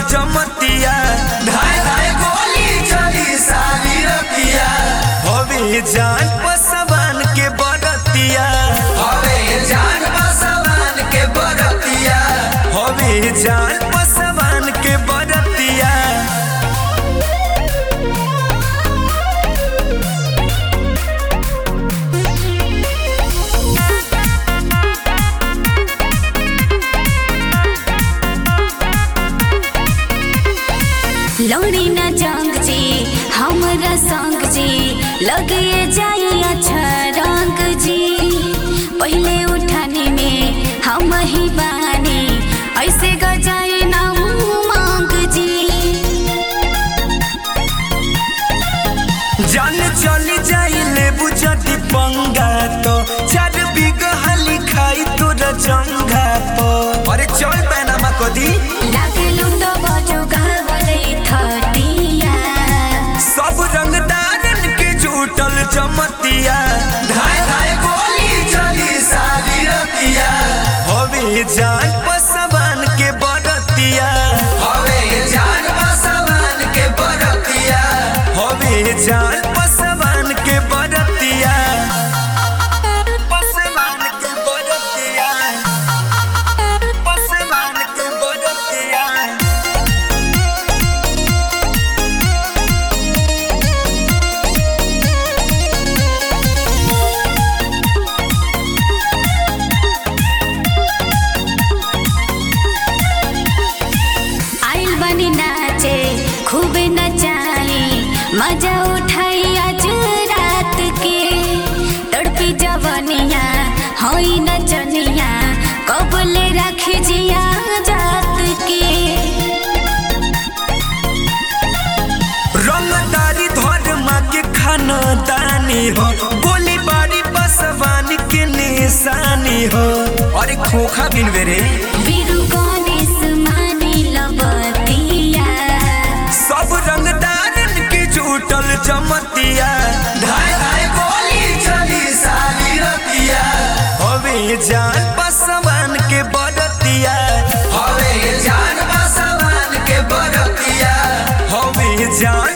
जमतिया धाय धाय गोली चली सारी रतिया हवे जान पसवान के बरतिया हवे जान पसवान के बरतिया हवे जान पसवान के बरतिया लौड़ी न जंग जी हमरा संग जी लगे जाए अच्छा रंग जी पहले उठाने में हम ही बानी ऐसे गजाए ना मांग जी जान चली जाई ले बुझती पंगा तो चार बिगहा लिखाई तोरा जंगा पर अरे चल पैनामा कदी लागे लुटो बजो गावले थटिया सब रंगदारन के झूठल चमतिया धाय धाय गोली चली सारी रतिया हवे जान पसवान के बरतिया हवे जान पसवान के बरतिया हवे जान पसवान के बरतिया पसवान के बरतिया पसवान के बरतिया आइल बनी नाचे खूब नचाई मजा उठाई आज रात के तड़पी जवनिया होई नचनिया कबले रखी जिया जात के रंगदारी धर्मा के खानदानी हो गोली बारी पसवान के निशानी हो अरे खोखा बिनवे रे बिरु गणेश मानी लबतिया सब रंगदारन के झूठल चमतिया धाय धाय गोली चली सारी रतिया हवे जान पसवान के बरतिया हवे जान पसवान के बरतिया हवे जान